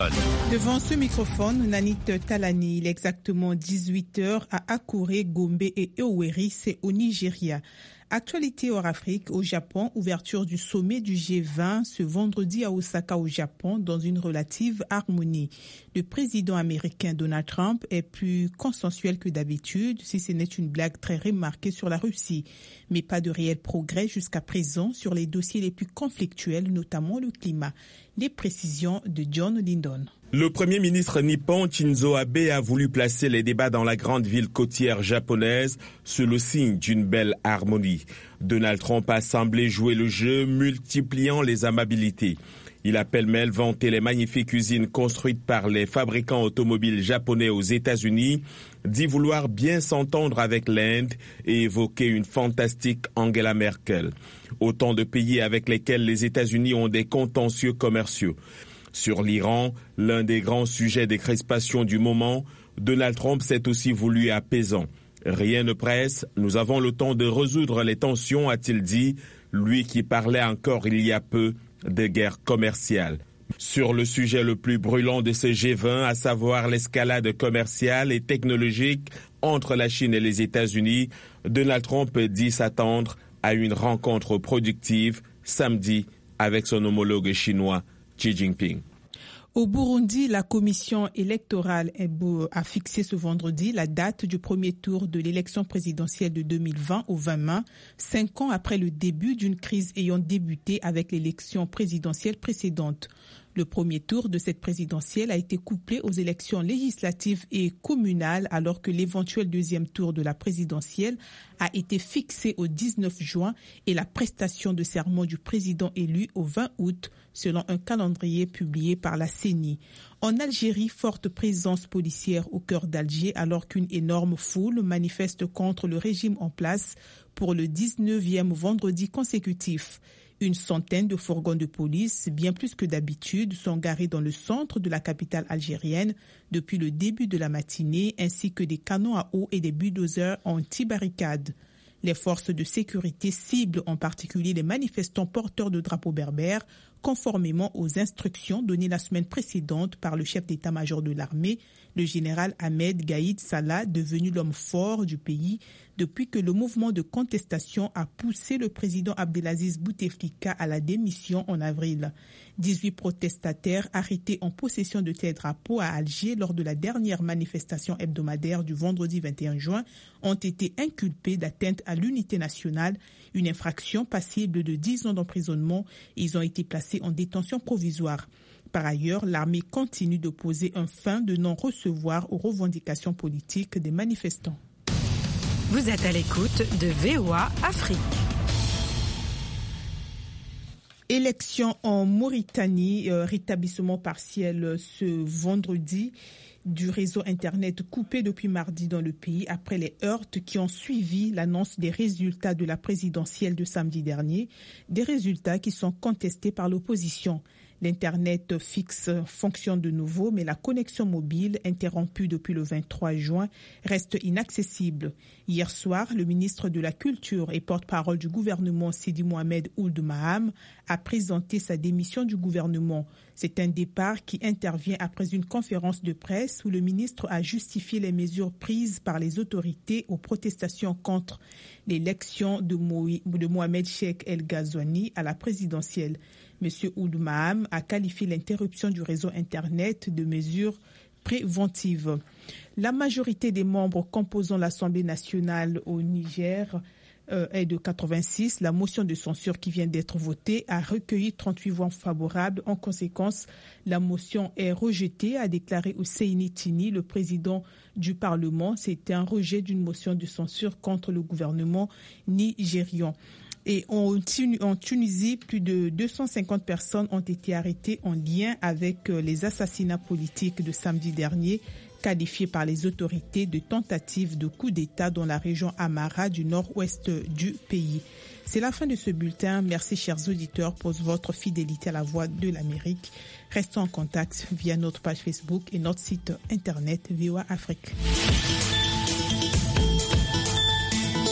Devant ce microphone, Nanit Talani, il est exactement 18h à Akure, Gombe et Owerri, c'est au Nigeria. Actualité hors Afrique, au Japon, ouverture du sommet du G20 ce vendredi à Osaka au Japon dans une relative harmonie. Le président américain Donald Trump est plus consensuel que d'habitude, si ce n'est une blague très remarquée sur la Russie. Mais pas de réel progrès jusqu'à présent sur les dossiers les plus conflictuels, notamment le climat. Les précisions de John Lindon. Le Premier ministre nippon Shinzo Abe a voulu placer les débats dans la grande ville côtière japonaise sous le signe d'une belle harmonie. Donald Trump a semblé jouer le jeu, multipliant les amabilités. Il a pêle-mêle vanté les magnifiques usines construites par les fabricants automobiles japonais aux États-Unis, dit vouloir bien s'entendre avec l'Inde et évoquer une fantastique Angela Merkel. Autant de pays avec lesquels les États-Unis ont des contentieux commerciaux. Sur l'Iran, l'un des grands sujets des crispations du moment, Donald Trump s'est aussi voulu apaisant. Rien ne presse, nous avons le temps de résoudre les tensions, a-t-il dit, lui qui parlait encore il y a peu de guerre commerciale. Sur le sujet le plus brûlant de ce G20, à savoir l'escalade commerciale et technologique entre la Chine et les États-Unis, Donald Trump dit s'attendre à une rencontre productive samedi avec son homologue chinois Xi Jinping. Au Burundi, la commission électorale a fixé ce vendredi la date du premier tour de l'élection présidentielle de 2020 au 20 mai, 5 ans après le début d'une crise ayant débuté avec l'élection présidentielle précédente. Le premier tour de cette présidentielle a été couplé aux élections législatives et communales alors que l'éventuel deuxième tour de la présidentielle a été fixé au 19 juin et la prestation de serment du président élu au 20 août selon un calendrier publié par la CENI. En Algérie, forte présence policière au cœur d'Alger alors qu'une énorme foule manifeste contre le régime en place pour le 19e vendredi consécutif. Une centaine de fourgons de police, bien plus que d'habitude, sont garés dans le centre de la capitale algérienne depuis le début de la matinée, ainsi que des canons à eau et des bulldozers anti-barricades. Les forces de sécurité ciblent en particulier les manifestants porteurs de drapeaux berbères, conformément aux instructions données la semaine précédente par le chef d'état-major de l'armée, le général Ahmed Gaïd Salah, devenu l'homme fort du pays depuis que le mouvement de contestation a poussé le président Abdelaziz Bouteflika à la démission en avril. 18 protestataires arrêtés en possession de tels drapeaux à Alger lors de la dernière manifestation hebdomadaire du vendredi 21 juin ont été inculpés d'atteinte à l'unité nationale, une infraction passible de 10 ans d'emprisonnement. Ils ont été placés en détention provisoire. Par ailleurs, l'armée continue d'opposer un fin de non-recevoir aux revendications politiques des manifestants. Vous êtes à l'écoute de VOA Afrique. Élection en Mauritanie, rétablissement partiel ce vendredi du réseau Internet coupé depuis mardi dans le pays après les heurts qui ont suivi l'annonce des résultats de la présidentielle de samedi dernier, des résultats qui sont contestés par l'opposition. L'Internet fixe fonctionne de nouveau, mais la connexion mobile, interrompue depuis le 23 juin, reste inaccessible. Hier soir, le ministre de la Culture et porte-parole du gouvernement, Sidi Mohamed Ould Maham, a présenté sa démission du gouvernement. C'est un départ qui intervient après une conférence de presse où le ministre a justifié les mesures prises par les autorités aux protestations contre l'élection de Mohamed Cheikh El Ghazouani à la présidentielle. M. Ould Maham a qualifié l'interruption du réseau Internet de mesure préventive. La majorité des membres composant l'Assemblée nationale au Niger est de 86. La motion de censure qui vient d'être votée a recueilli 38 voix favorables. En conséquence, la motion est rejetée, a déclaré Husseini Tini, le président du Parlement. C'était un rejet d'une motion de censure contre le gouvernement nigérian. Et en Tunisie, plus de 250 personnes ont été arrêtées en lien avec les assassinats politiques de samedi dernier, qualifiés par les autorités de tentatives de coup d'État dans la région Amara du nord-ouest du pays. C'est la fin de ce bulletin. Merci chers auditeurs pour votre fidélité à la Voix de l'Amérique. Restons en contact via notre page Facebook et notre site internet VOA Afrique.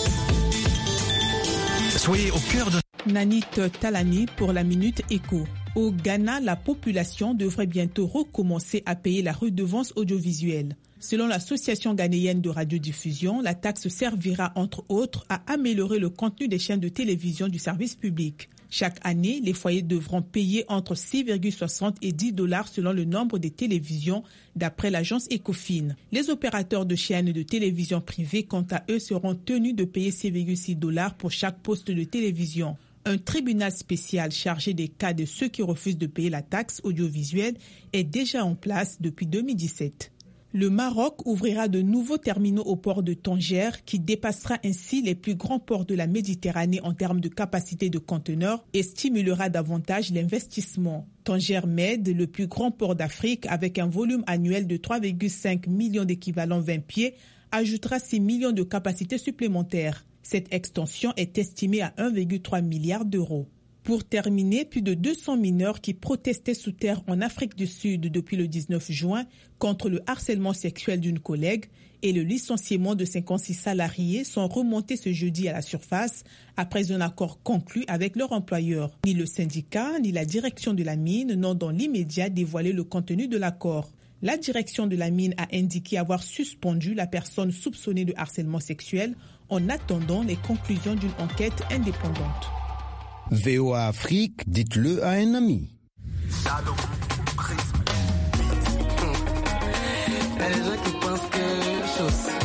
Soyez au cœur de Nanit Talani pour la Minute Écho. Au Ghana, la population devrait bientôt recommencer à payer la redevance audiovisuelle. Selon l'Association ghanéenne de radiodiffusion, la taxe servira entre autres à améliorer le contenu des chaînes de télévision du service public. Chaque année, les foyers devront payer entre 6,60 et 10 $ selon le nombre de télévisions, d'après l'agence Ecofin. Les opérateurs de chaînes de télévision privées, quant à eux, seront tenus de payer 6,6 $ pour chaque poste de télévision. Un tribunal spécial chargé des cas de ceux qui refusent de payer la taxe audiovisuelle est déjà en place depuis 2017. Le Maroc ouvrira de nouveaux terminaux au port de Tanger qui dépassera ainsi les plus grands ports de la Méditerranée en termes de capacité de conteneurs et stimulera davantage l'investissement. Tanger Med, le plus grand port d'Afrique avec un volume annuel de 3,5 millions d'équivalents 20 pieds, ajoutera 6 millions de capacités supplémentaires. Cette extension est estimée à 1,3 milliard d'euros. Pour terminer, plus de 200 mineurs qui protestaient sous terre en Afrique du Sud depuis le 19 juin contre le harcèlement sexuel d'une collègue et le licenciement de 56 salariés sont remontés ce jeudi à la surface après un accord conclu avec leur employeur. Ni le syndicat ni la direction de la mine n'ont dans l'immédiat dévoilé le contenu de l'accord. La direction de la mine a indiqué avoir suspendu la personne soupçonnée de harcèlement sexuel en attendant les conclusions d'une enquête indépendante. VOA Afrique, dites-le à un ami. Il y a des gens qui pensent que